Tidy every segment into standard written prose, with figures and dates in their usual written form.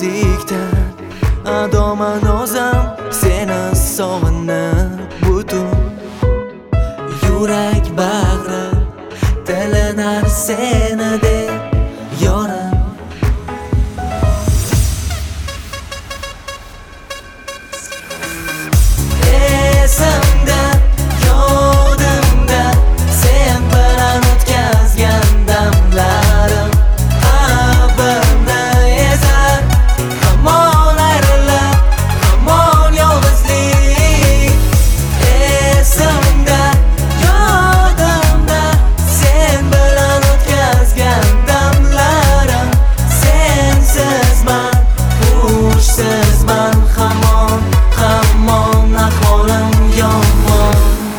yolg'izlikdan adoma nozam seni sog'inib butun yurak bag'ri tilinar seni deb yorim. Esimda yodimda sen bilan o'tkazgan damlarim qalbimni ezar, hamon ayrilib, hamon yolg'izlik. Esimda yodimda sen bilan o'tkazgan damlarim sensizman, hushsizman, hamon ahvolim yomon.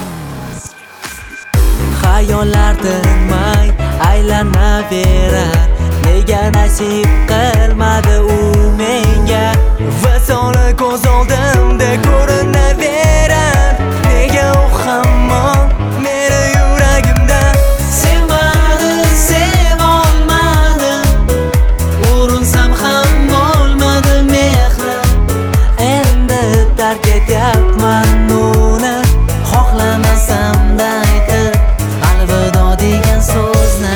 Xayollar tinmay aylanaverar, nega nasib qilmadi u menga? Visoli ko'z oldimda ko'rinaverar, nega u hamon meni yuragimda? Sevolmadim, urinsam ham bo'lmadi mehrim. Endi tark etyapman uni, xohlamasam-da aytib alvido degan so'zni.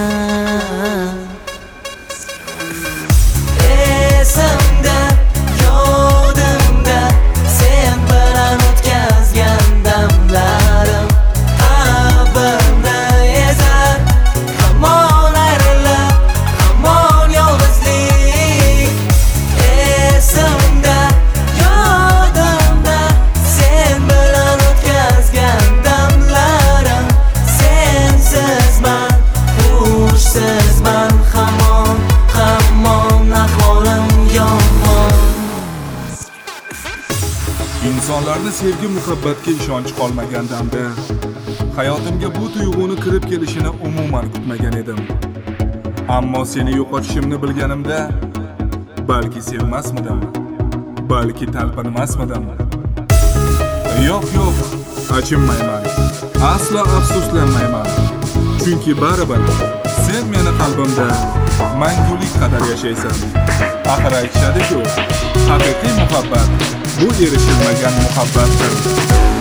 Esimda yodimda sen bilan o'tkazgan damlarim qalbimni ezar, hamon ayrilib, hamon yolg'izlik. Esimda yodimda sen bilan o'tkazgan damlarim sensizman, hushsizman, hamon ahvolim yomon. Insonlarda sevgi muhabbatga ishonch qolmagan damda hayotimga bu tuyg'uni kirib kelishini umuman kutmagan edim. Ammo seni yo'qotishimni bilganimda balki sevmasmidim, balki talpinmasmidim. Yo'q, achinmayman, aslo afsuslanmayman. Chunki baribir sen meni qalbimda mangulik qadar yashaysan. Axir aytishadi-ku, haqiqiy muhabbat bu erishilmagan muhabbatdir.